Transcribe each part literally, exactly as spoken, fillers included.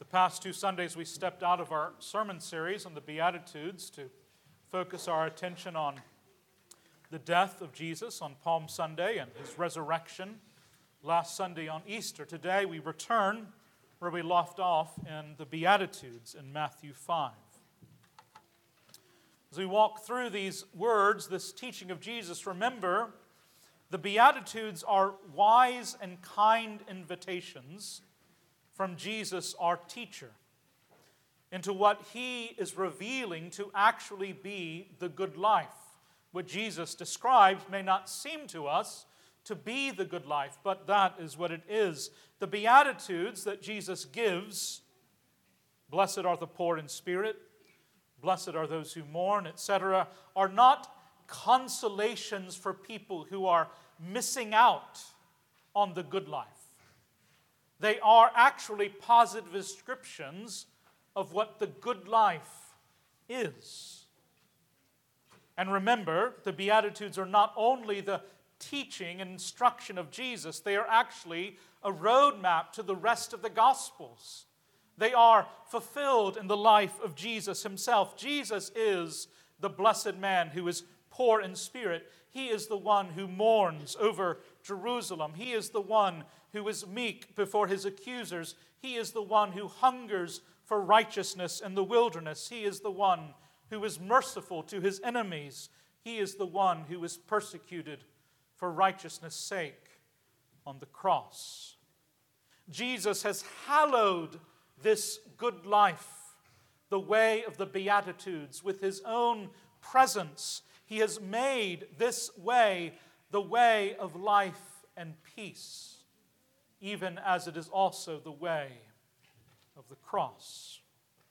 past two Sundays, we stepped out of our sermon series on the Beatitudes to focus our attention on the death of Jesus on Palm Sunday and his resurrection last Sunday on Easter. Today we return where we left off in the Beatitudes in Matthew five. As we walk through these words, this teaching of Jesus, remember, the Beatitudes are wise and kind invitations from Jesus, our teacher, into what he is revealing to actually be the good life. What Jesus describes may not seem to us to be the good life, but that is what it is. The Beatitudes that Jesus gives, blessed are the poor in spirit, blessed are those who mourn, et cetera, are not consolations for people who are missing out on the good life. They are actually positive descriptions of what the good life is. And remember, the Beatitudes are not only the teaching and instruction of Jesus, they are actually a roadmap to the rest of the Gospels. They are fulfilled in the life of Jesus himself. Jesus is the blessed man who is poor in spirit. He is the one who mourns over Jerusalem. He is the one who is meek before his accusers. He is the one who hungers for righteousness in the wilderness. He is the one who is merciful to his enemies. He is the one who is persecuted for righteousness' sake on the cross. Jesus has hallowed this good life, the way of the Beatitudes, with his own presence. He has made this way the way of life and peace, even as it is also the way of the cross.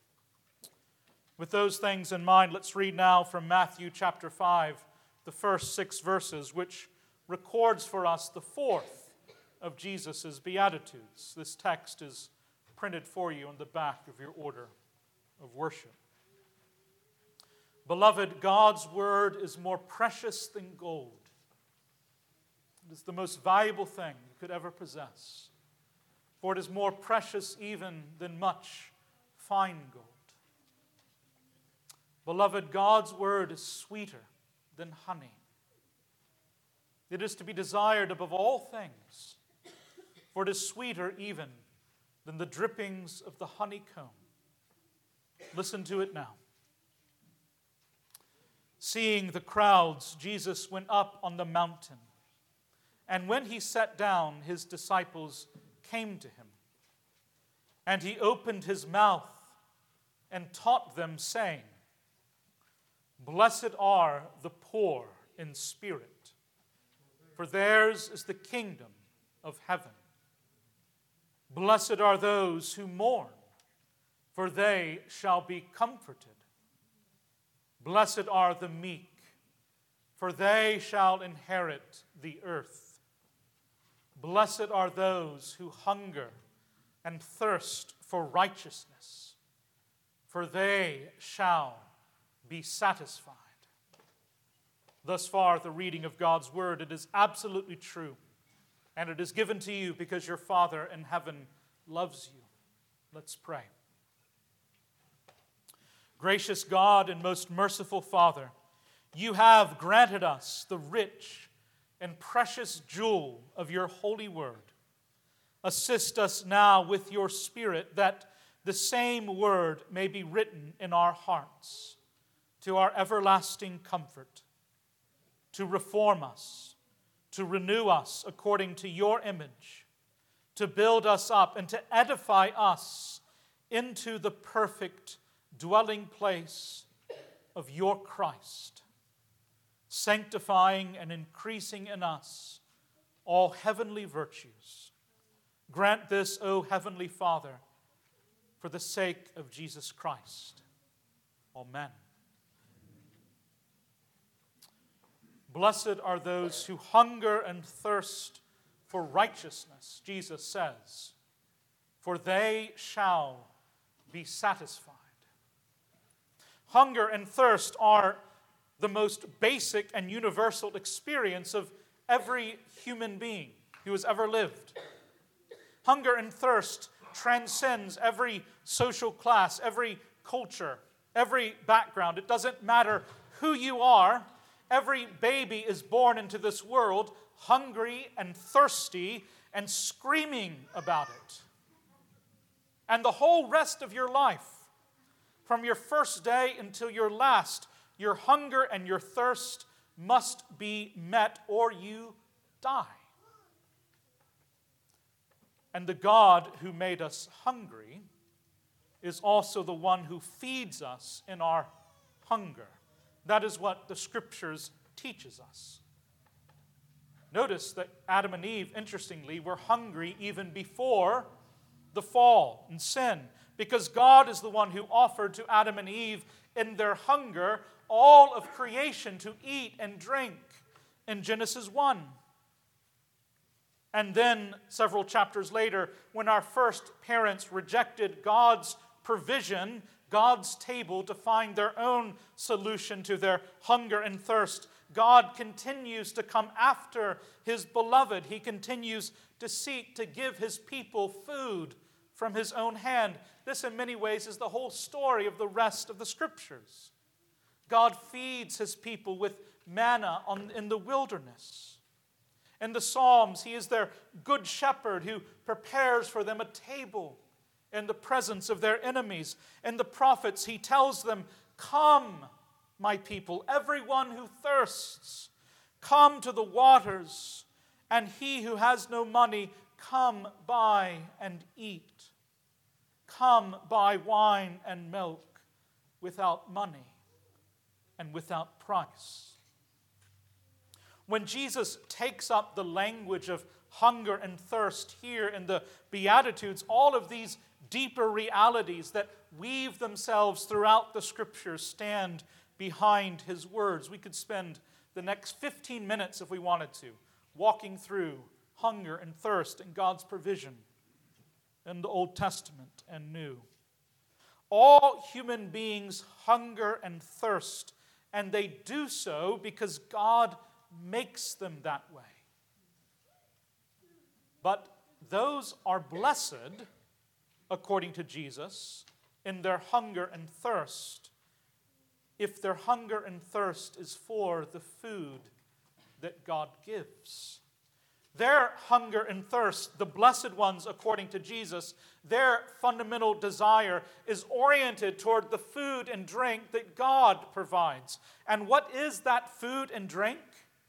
With those things in mind, let's read now from Matthew chapter five, the first six verses, which records for us the fourth of Jesus' Beatitudes. This text is printed for you on the back of your order of worship. Beloved, God's word is more precious than gold. It is the most valuable thing you could ever possess, for it is more precious even than much fine gold. Beloved, God's word is sweeter than honey. It is to be desired above all things, for it is sweeter even than the drippings of the honeycomb. Listen to it now. Seeing the crowds, Jesus went up on the mountain. And when he sat down, his disciples came to him. And he opened his mouth and taught them, saying, Blessed are the poor in spirit, for theirs is the kingdom of heaven. Blessed are those who mourn, for they shall be comforted. Blessed are the meek, for they shall inherit the earth. Blessed are those who hunger and thirst for righteousness, for they shall be satisfied. Thus far, the reading of God's word, it is absolutely true, and it is given to you because your Father in heaven loves you. Let's pray. Gracious God and most merciful Father, you have granted us the rich and precious jewel of your holy word. Assist us now with your Spirit that the same word may be written in our hearts to our everlasting comfort, to reform us, to renew us according to your image, to build us up and to edify us into the perfect dwelling place of your Christ, sanctifying and increasing in us all heavenly virtues. Grant this, O Heavenly Father, for the sake of Jesus Christ. Amen. Blessed are those who hunger and thirst for righteousness, Jesus says, for they shall be satisfied. Hunger and thirst are the most basic and universal experience of every human being who has ever lived. Hunger and thirst transcends every social class, every culture, every background. It doesn't matter who you are. Every baby is born into this world hungry and thirsty and screaming about it. And the whole rest of your life, from your first day until your last, your hunger and your thirst must be met or you die. And the God who made us hungry is also the one who feeds us in our hunger. That is what the Scriptures teaches us. Notice that Adam and Eve, interestingly, were hungry even before the fall and sin, because God is the one who offered to Adam and Eve in their hunger all of creation to eat and drink in Genesis one. And then several chapters later, when our first parents rejected God's provision, God's table, to find their own solution to their hunger and thirst, God continues to come after His beloved. He continues to seek to give His people food from His own hand. This, in many ways, is the whole story of the rest of the Scriptures. God feeds His people with manna on, in the wilderness. In the Psalms, He is their good shepherd who prepares for them a table in the presence of their enemies. In the prophets, He tells them, "Come, my people, everyone who thirsts, come to the waters, and he who has no money, come buy and eat. Come buy wine and milk without money and without price." When Jesus takes up the language of hunger and thirst here in the Beatitudes, all of these deeper realities that weave themselves throughout the Scriptures stand behind His words. We could spend the next fifteen minutes, if we wanted to, walking through hunger and thirst and God's provision in the Old Testament and New. All human beings hunger and thirst, and they do so because God makes them that way. But those are blessed, according to Jesus, in their hunger and thirst, if their hunger and thirst is for the food that God gives. Their hunger and thirst, the blessed ones according to Jesus, their fundamental desire is oriented toward the food and drink that God provides. And what is that food and drink?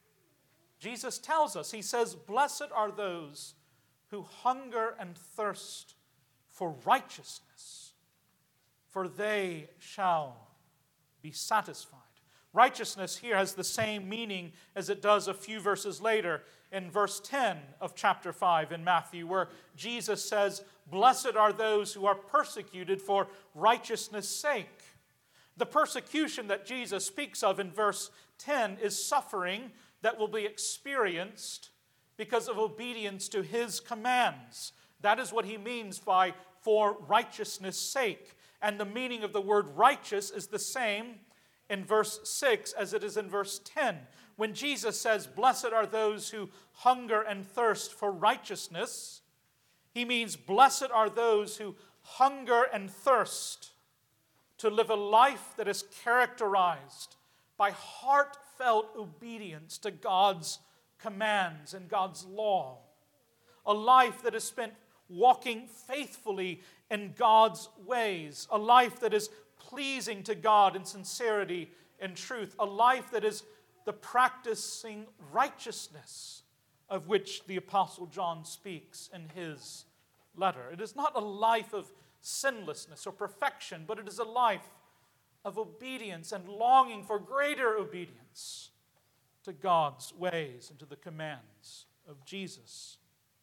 Jesus tells us. He says, "Blessed are those who hunger and thirst for righteousness, for they shall be satisfied." Righteousness here has the same meaning as it does a few verses later in verse ten of chapter five in Matthew, where Jesus says, "Blessed are those who are persecuted for righteousness' sake." The persecution that Jesus speaks of in verse ten is suffering that will be experienced because of obedience to His commands. That is what He means by "for righteousness' sake." And the meaning of the word righteous is the same in verse six as it is in verse ten. When Jesus says, "Blessed are those who hunger and thirst for righteousness," He means blessed are those who hunger and thirst to live a life that is characterized by heartfelt obedience to God's commands and God's law. A life that is spent walking faithfully in God's ways. A life that is pleasing to God in sincerity and truth. A life that is the practicing righteousness of which the Apostle John speaks in his letter. It is not a life of sinlessness or perfection, but it is a life of obedience and longing for greater obedience to God's ways and to the commands of Jesus.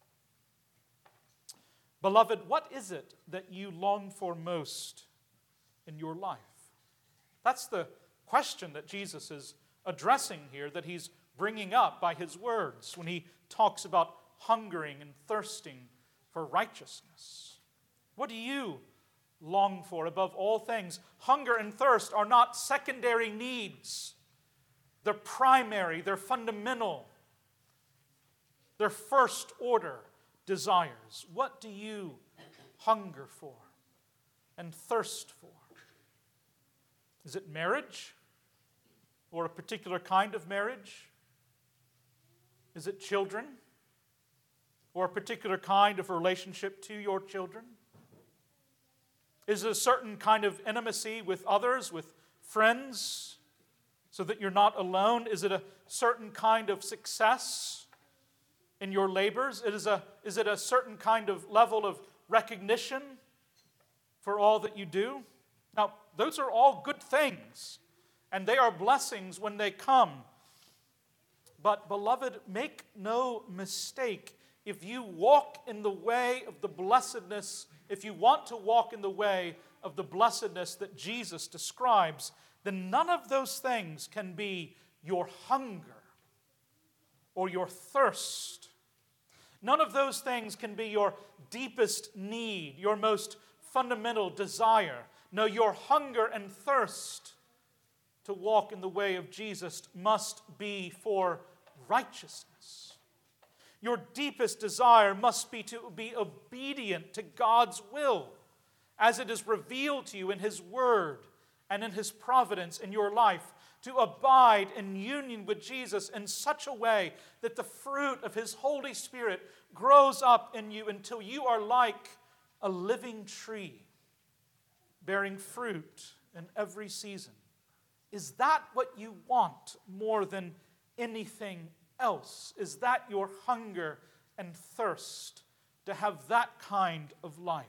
Beloved, what is it that you long for most in your life? That's the question that Jesus is addressing here, that He's bringing up by His words when He talks about hungering and thirsting for righteousness. What do you long for above all things? Hunger and thirst are not secondary needs. They're primary, they're fundamental. They're first order desires. What do you hunger for and thirst for? Is it marriage? Or a particular kind of marriage? Is it children? Or a particular kind of relationship to your children? Is it a certain kind of intimacy with others, with friends, so that you're not alone? Is it a certain kind of success in your labors? It is, a, is it a certain kind of level of recognition for all that you do? Now, those are all good things, and they are blessings when they come. But, beloved, make no mistake. If you walk in the way of the blessedness, if you want to walk in the way of the blessedness that Jesus describes, then none of those things can be your hunger or your thirst. None of those things can be your deepest need, your most fundamental desire. No, your hunger and thirst to walk in the way of Jesus must be for righteousness. Your deepest desire must be to be obedient to God's will as it is revealed to you in His Word and in His providence in your life, to abide in union with Jesus in such a way that the fruit of His Holy Spirit grows up in you until you are like a living tree, bearing fruit in every season. Is that what you want more than anything else? Is that your hunger and thirst to have that kind of life?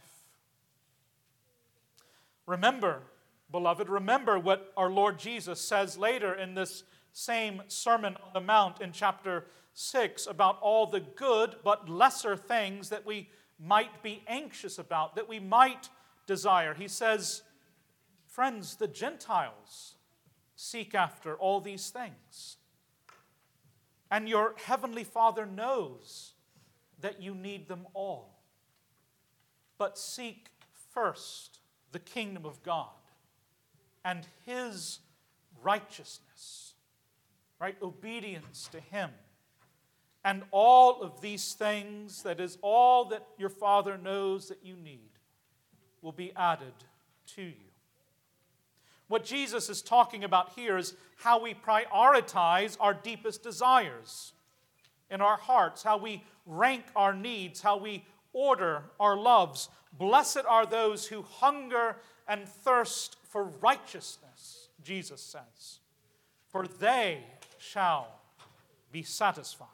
Remember, beloved, remember what our Lord Jesus says later in this same Sermon on the Mount in chapter six about all the good but lesser things that we might be anxious about, that we might desire. He says, friends, the Gentiles seek after all these things. And your heavenly Father knows that you need them all. But seek first the kingdom of God and His righteousness, right? Obedience to Him. And all of these things, that is all that your Father knows that you need, will be added to you. What Jesus is talking about here is how we prioritize our deepest desires in our hearts, how we rank our needs, how we order our loves. Blessed are those who hunger and thirst for righteousness, Jesus says, for they shall be satisfied.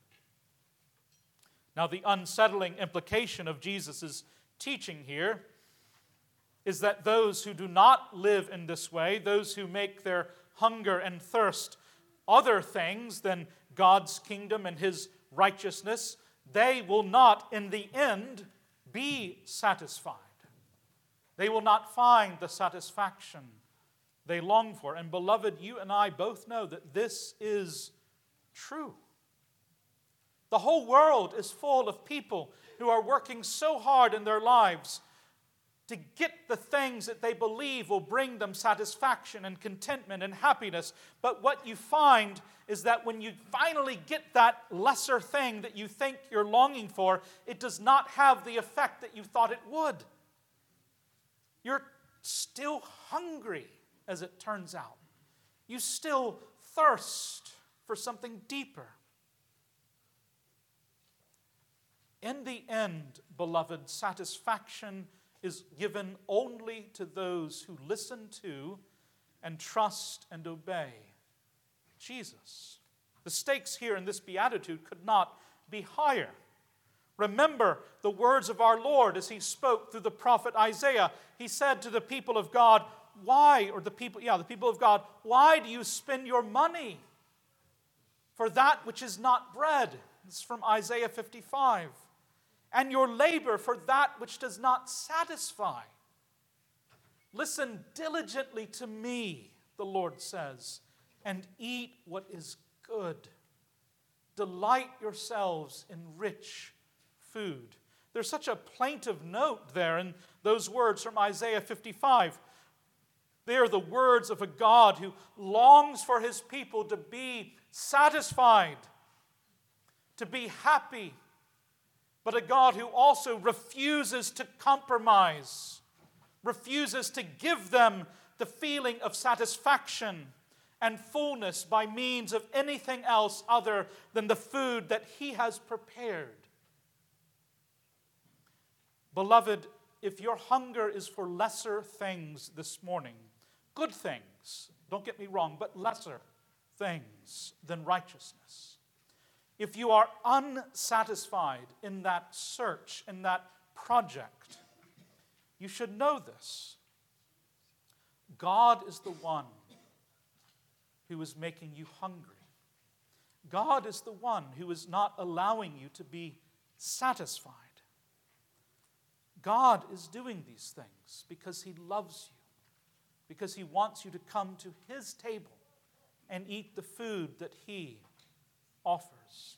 Now, the unsettling implication of Jesus' teaching here is that those who do not live in this way, those who make their hunger and thirst other things than God's kingdom and His righteousness, they will not, in the end, be satisfied. They will not find the satisfaction they long for. And beloved, you and I both know that this is true. The whole world is full of people who are working so hard in their lives to get the things that they believe will bring them satisfaction and contentment and happiness. But what you find is that when you finally get that lesser thing that you think you're longing for, it does not have the effect that you thought it would. You're still hungry, as it turns out. You still thirst for something deeper. In the end, beloved, satisfaction is given only to those who listen to and trust and obey Jesus. The stakes here in this beatitude could not be higher. Remember the words of our Lord as He spoke through the prophet Isaiah. He said to the people of God, why, or the people, yeah, the people of God, why do you spend your money for that which is not bread? This is from Isaiah fifty-five. And your labor for that which does not satisfy. Listen diligently to me, the Lord says, and eat what is good. Delight yourselves in rich food. There's such a plaintive note there in those words from Isaiah fifty-five. They are the words of a God who longs for His people to be satisfied, to be happy, but a God who also refuses to compromise, refuses to give them the feeling of satisfaction and fullness by means of anything else other than the food that He has prepared. Beloved, if your hunger is for lesser things this morning, good things, don't get me wrong, but lesser things than righteousness, if you are unsatisfied in that search, in that project, you should know this. God is the one who is making you hungry. God is the one who is not allowing you to be satisfied. God is doing these things because He loves you, because He wants you to come to His table and eat the food that He offers.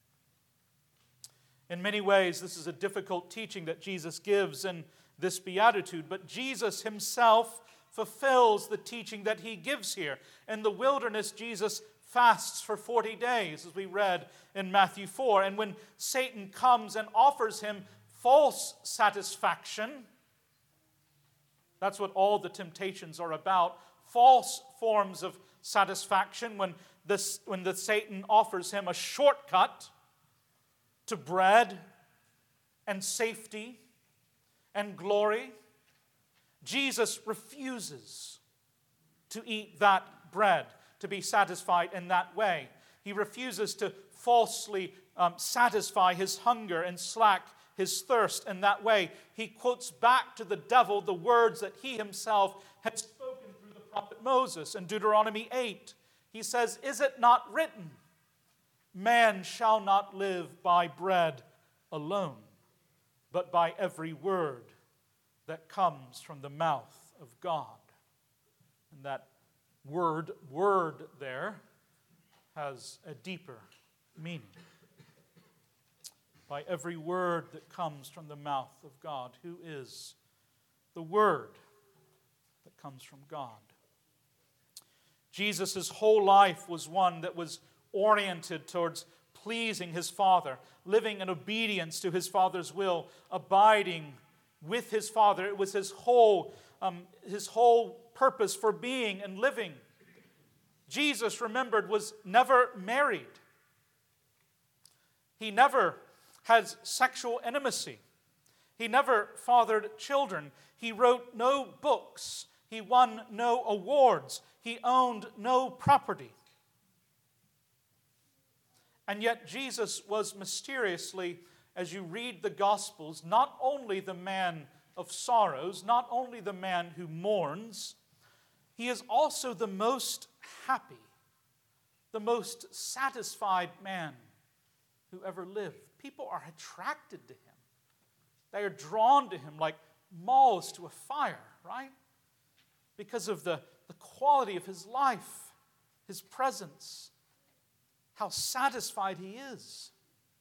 In many ways, this is a difficult teaching that Jesus gives in this beatitude, but Jesus Himself fulfills the teaching that He gives here. In the wilderness, Jesus fasts for forty days, as we read in Matthew four, and when Satan comes and offers Him false satisfaction, that's what all the temptations are about, false forms of satisfaction, when this, when the Satan offers him a shortcut to bread and safety and glory, Jesus refuses to eat that bread, to be satisfied in that way. He refuses to falsely um, satisfy His hunger and slack His thirst in that way. He quotes back to the devil the words that He Himself had spoken through the prophet Moses in Deuteronomy eight. He says, "Is it not written, man shall not live by bread alone, but by every word that comes from the mouth of God?" And that word, word there, has a deeper meaning. By every word that comes from the mouth of God. Who is the Word that comes from God? Jesus' whole life was one that was oriented towards pleasing His Father, living in obedience to His Father's will, abiding with His Father. It was His whole, um, His whole purpose for being and living. Jesus, remembered, was never married. He never has sexual intimacy. He never fathered children. He wrote no books. He won no awards. He owned no property. And yet Jesus was mysteriously, as you read the Gospels, not only the man of sorrows, not only the man who mourns, He is also the most happy, the most satisfied man who ever lived. People are attracted to Him. They are drawn to Him like moths to a fire, right? Because of the, the quality of His life, His presence, how satisfied He is.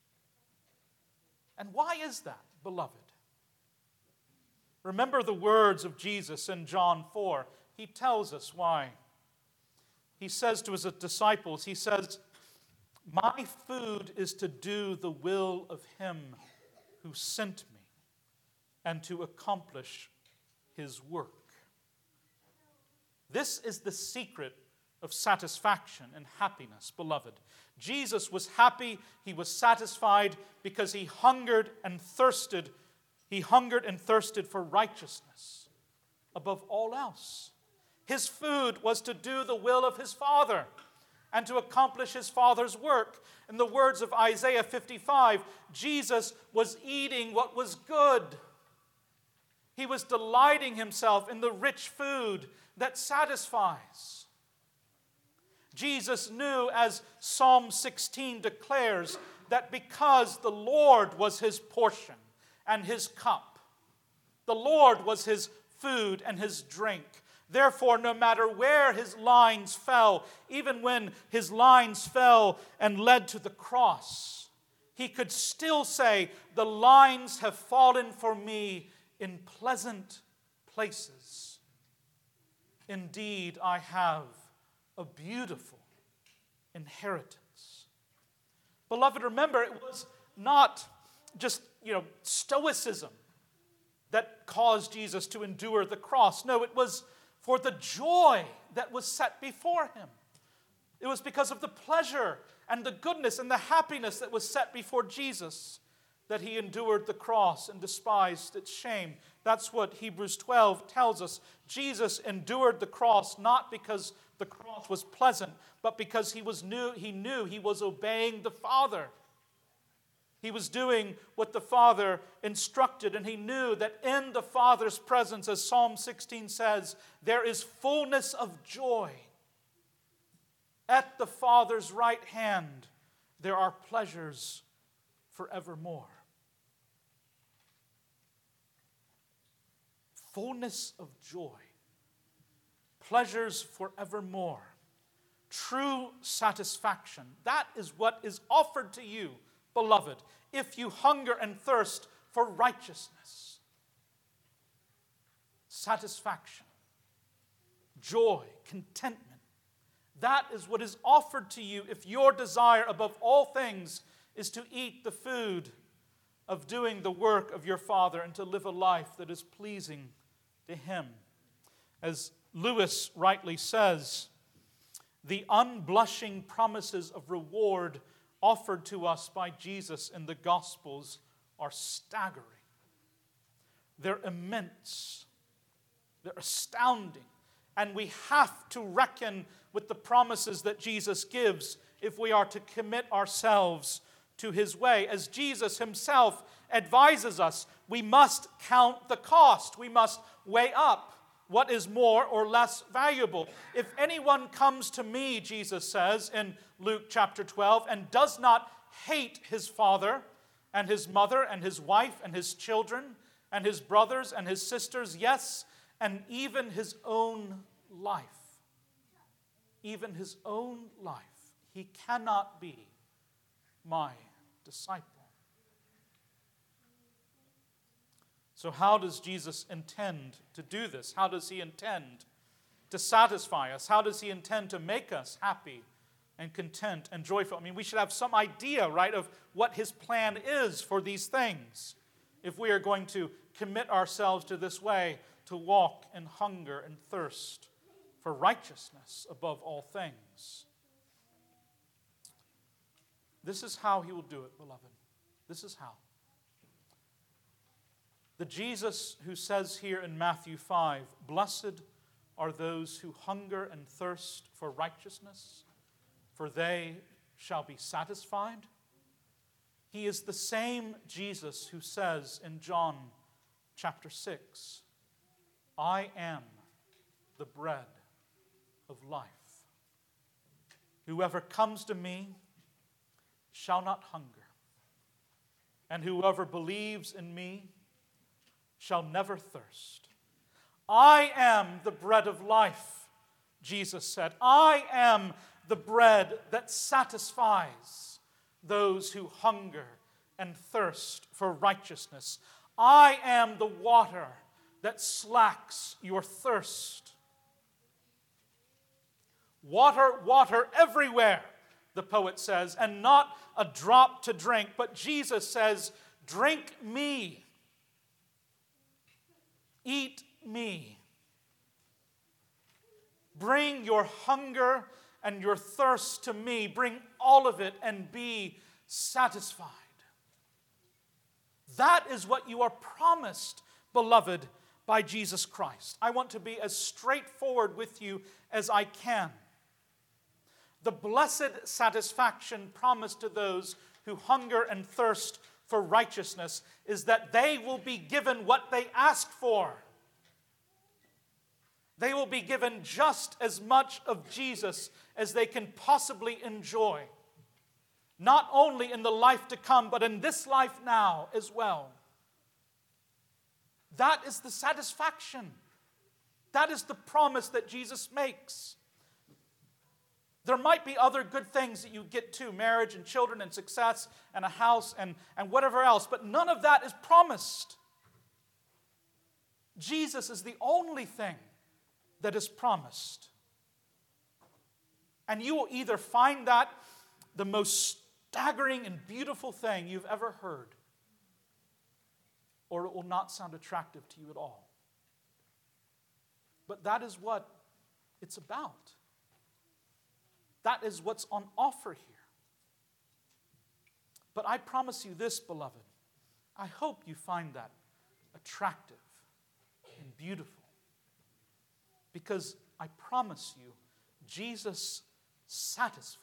And why is that, beloved? Remember the words of Jesus in John four. He tells us why. He says to His disciples, He says, "My food is to do the will of Him who sent me and to accomplish His work." This is the secret of satisfaction and happiness, beloved. Jesus was happy, He was satisfied because He hungered and thirsted. He hungered and thirsted for righteousness above all else. His food was to do the will of His Father and to accomplish His Father's work. In the words of Isaiah fifty-five, Jesus was eating what was good. He was delighting Himself in the rich food that satisfies. Jesus knew, as Psalm sixteen declares, that because the Lord was His portion and His cup, the Lord was His food and His drink, therefore, no matter where His lines fell, even when His lines fell and led to the cross, He could still say, "The lines have fallen for me in pleasant places. Indeed, I have a beautiful inheritance." Beloved, remember, it was not just you know, stoicism that caused Jesus to endure the cross. No, it was for the joy that was set before him. It was because of the pleasure and the goodness and the happiness that was set before Jesus that he endured the cross and despised its shame. That's what Hebrews twelve tells us. Jesus endured the cross not because the cross was pleasant, but because he was knew, he knew he was obeying the Father. He was doing what the Father instructed, and he knew that in the Father's presence, as Psalm sixteen says, there is fullness of joy. At the Father's right hand, there are pleasures forevermore. Fullness of joy. Pleasures forevermore. True satisfaction. That is what is offered to you, beloved, if you hunger and thirst for righteousness. Satisfaction. Joy. Contentment. That is what is offered to you if your desire above all things is to eat the food of doing the work of your Father and to live a life that is pleasing to Him. As Lewis rightly says, the unblushing promises of reward offered to us by Jesus in the Gospels are staggering. They're immense. They're astounding. And we have to reckon with the promises that Jesus gives if we are to commit ourselves to His way. As Jesus Himself advises us, we must count the cost. We must weigh up what is more or less valuable. If anyone comes to me, Jesus says in Luke chapter twelve, and does not hate his father and his mother and his wife and his children and his brothers and his sisters, yes, and even his own life, even his own life, he cannot be my disciple. So how does Jesus intend to do this? How does He intend to satisfy us? How does He intend to make us happy and content and joyful? I mean, we should have some idea, right, of what His plan is for these things if we are going to commit ourselves to this way, to walk in hunger and thirst for righteousness above all things. This is how He will do it, beloved. This is how. The Jesus who says here in Matthew five, "Blessed are those who hunger and thirst for righteousness, for they shall be satisfied." He is the same Jesus who says in John chapter six, "I am the bread of life. Whoever comes to me shall not hunger, and whoever believes in me shall never thirst. I am the bread of life," Jesus said. "I am the bread that satisfies those who hunger and thirst for righteousness. I am the water that slacks your thirst." Water, water everywhere, the poet says, and not a drop to drink. But Jesus says, "Drink me. Eat me. Bring your hunger and your thirst to me. Bring all of it and be satisfied." That is what you are promised, beloved, by Jesus Christ. I want to be as straightforward with you as I can. The blessed satisfaction promised to those who hunger and thirst for righteousness is that they will be given what they ask for. They will be given just as much of Jesus as they can possibly enjoy, not only in the life to come, but in this life now as well. That is the satisfaction. That is the promise that Jesus makes. There might be other good things that you get too, marriage and children and success and a house and, and whatever else, but none of that is promised. Jesus is the only thing that is promised. And you will either find that the most staggering and beautiful thing you've ever heard, or it will not sound attractive to you at all. But that is what it's about. That is what's on offer here. But I promise you this, beloved. I hope you find that attractive and beautiful. Because I promise you, Jesus satisfies.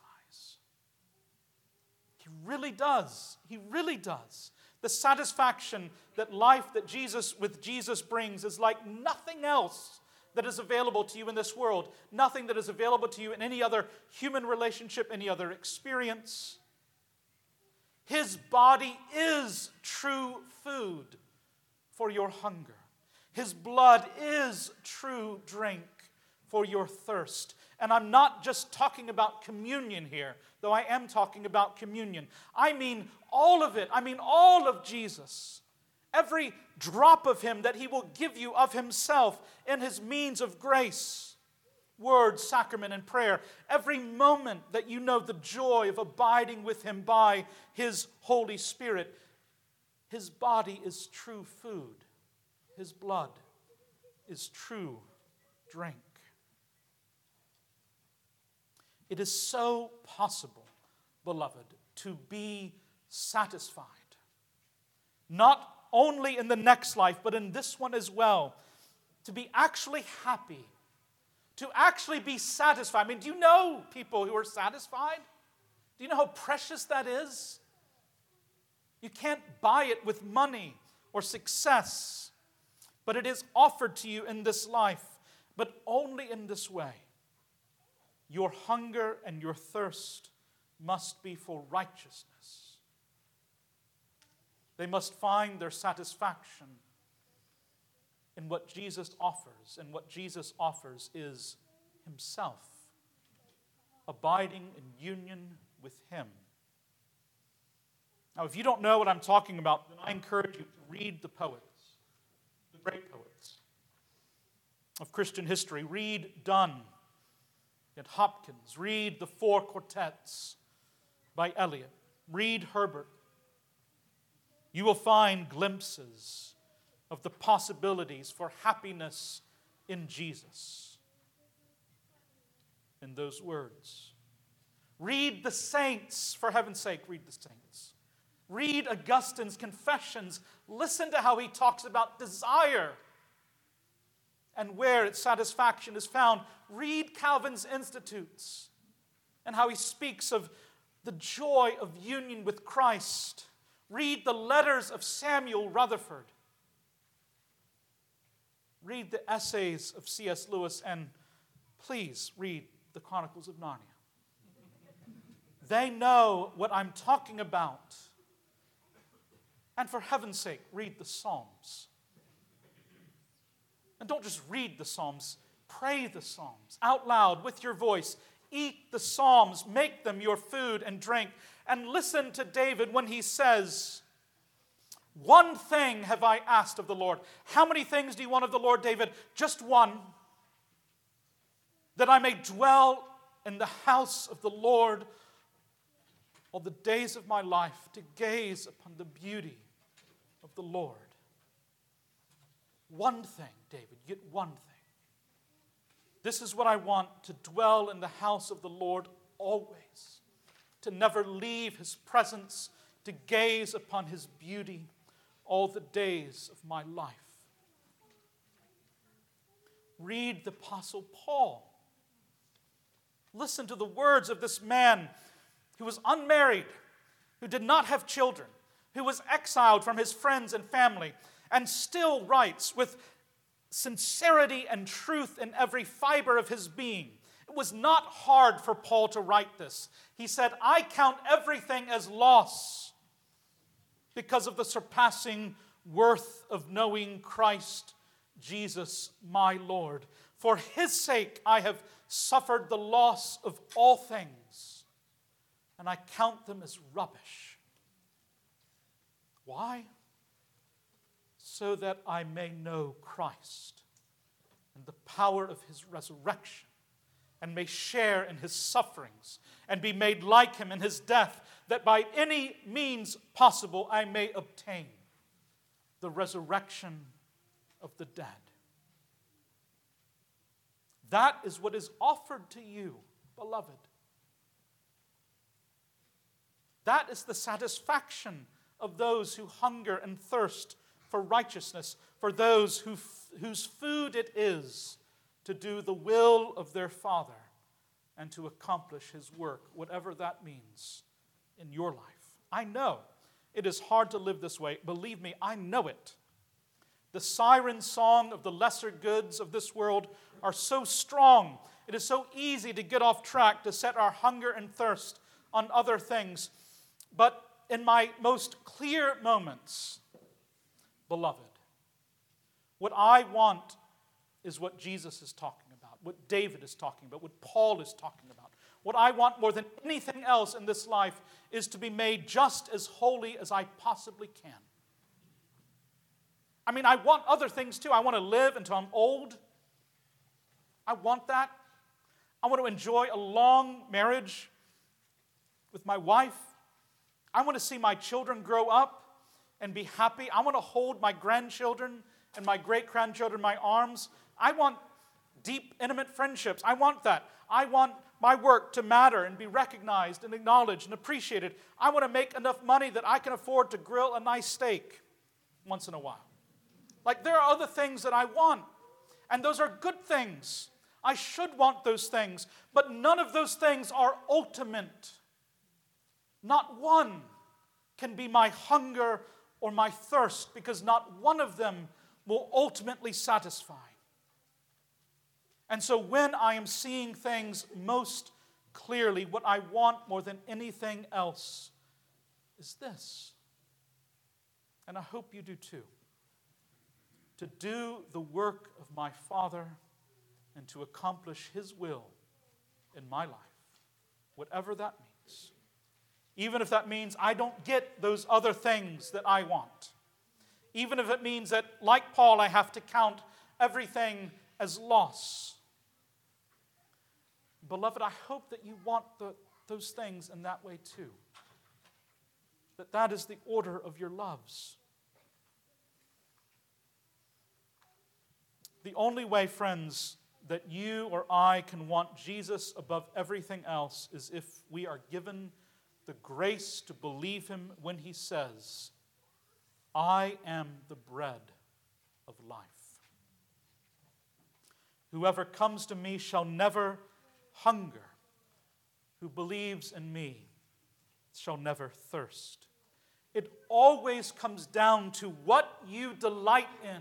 He really does. He really does. The satisfaction that life that Jesus with Jesus brings is like nothing else that is available to you in this world. Nothing that is available to you in any other human relationship, any other experience. His body is true food for your hunger. His blood is true drink for your thirst. And I'm not just talking about communion here, though I am talking about communion. I mean all of it. I mean all of Jesus. Every drop of Him that He will give you of Himself in His means of grace, word, sacrament, and prayer. Every moment that you know the joy of abiding with Him by His Holy Spirit. His body is true food. His blood is true drink. It is so possible, beloved, to be satisfied. Not only in the next life, but in this one as well. To be actually happy. To actually be satisfied. I mean, do you know people who are satisfied? Do you know how precious that is? You can't buy it with money or success. But it is offered to you in this life. But only in this way. Your hunger and your thirst must be for righteousness. They must find their satisfaction in what Jesus offers. And what Jesus offers is Himself. Abiding in union with Him. Now, if you don't know what I'm talking about, then I encourage you to read the poets, the great poets of Christian history. Read Donne. At Hopkins, read the Four Quartets by Eliot. Read Herbert. You will find glimpses of the possibilities for happiness in Jesus in those words. Read the saints, for heaven's sake, read the saints. Read Augustine's Confessions. Listen to how he talks about desire and where its satisfaction is found. Read Calvin's Institutes and how he speaks of the joy of union with Christ. Read the letters of Samuel Rutherford. Read the essays of C S Lewis, and please read the Chronicles of Narnia. They know what I'm talking about. And for heaven's sake, read the Psalms. And don't just read the Psalms, pray the Psalms out loud with your voice. Eat the Psalms, make them your food and drink. And listen to David when he says, one thing have I asked of the Lord. How many things do you want of the Lord, David? Just one. That I may dwell in the house of the Lord all the days of my life, to gaze upon the beauty of the Lord. One thing, David, get one thing. This is what I want, to dwell in the house of the Lord always, to never leave His presence, to gaze upon His beauty all the days of my life. Read the Apostle Paul. Listen to the words of this man who was unmarried, who did not have children, who was exiled from his friends and family, and still writes with sincerity and truth in every fiber of his being. It was not hard for Paul to write this. He said, I count everything as loss because of the surpassing worth of knowing Christ Jesus my Lord. For His sake I have suffered the loss of all things, and I count them as rubbish. Why? So that I may know Christ and the power of His resurrection, and may share in His sufferings, and be made like Him in His death, that by any means possible I may obtain the resurrection of the dead. That is what is offered to you, beloved. That is the satisfaction of those who hunger and thirst for righteousness, for those who, whose food it is to do the will of their Father and to accomplish His work, whatever that means in your life. I know it is hard to live this way. Believe me, I know it. The siren song of the lesser goods of this world are so strong. It is so easy to get off track, to set our hunger and thirst on other things. But in my most clear moments, beloved, what I want is what Jesus is talking about, what David is talking about, what Paul is talking about. What I want more than anything else in this life is to be made just as holy as I possibly can. I mean, I want other things too. I want to live until I'm old. I want that. I want to enjoy a long marriage with my wife. I want to see my children grow up and be happy. I want to hold my grandchildren and my great-grandchildren in my arms. I want deep, intimate friendships. I want that. I want my work to matter and be recognized and acknowledged and appreciated. I want to make enough money that I can afford to grill a nice steak once in a while. Like, there are other things that I want, and those are good things. I should want those things, but none of those things are ultimate. Not one can be my hunger or my thirst, because not one of them will ultimately satisfy. And so when I am seeing things most clearly, what I want more than anything else is this. And I hope you do too. To do the work of my Father and to accomplish His will in my life, whatever that means. Even if that means I don't get those other things that I want. Even if it means that, like Paul, I have to count everything as loss. Beloved, I hope that you want the, those things in that way too. That that is the order of your loves. The only way, friends, that you or I can want Jesus above everything else is if we are given the grace to believe Him when He says, I am the bread of life. Whoever comes to me shall never hunger. Who believes in me shall never thirst. It always comes down to what you delight in,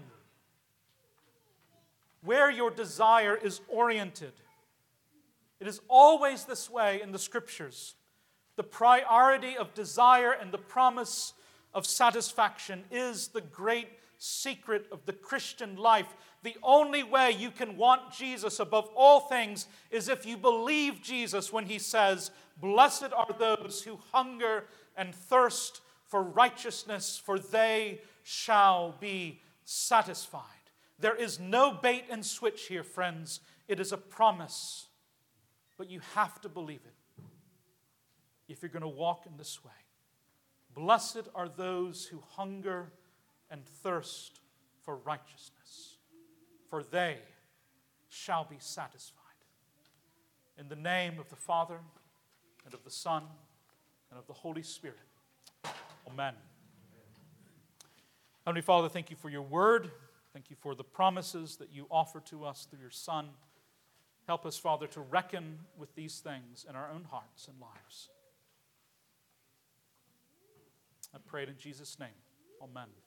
where your desire is oriented. It is always this way in the Scriptures. The priority of desire and the promise of satisfaction is the great secret of the Christian life. The only way you can want Jesus above all things is if you believe Jesus when He says, blessed are those who hunger and thirst for righteousness, for they shall be satisfied. There is no bait and switch here, friends. It is a promise. But you have to believe it if you're going to walk in this way. Blessed are those who hunger and thirst for righteousness, for they shall be satisfied. In the name of the Father, and of the Son, and of the Holy Spirit. Amen. Heavenly Father, thank you for your word. Thank you for the promises that you offer to us through your Son. Help us, Father, to reckon with these things in our own hearts and lives. I pray it in Jesus' name. Amen.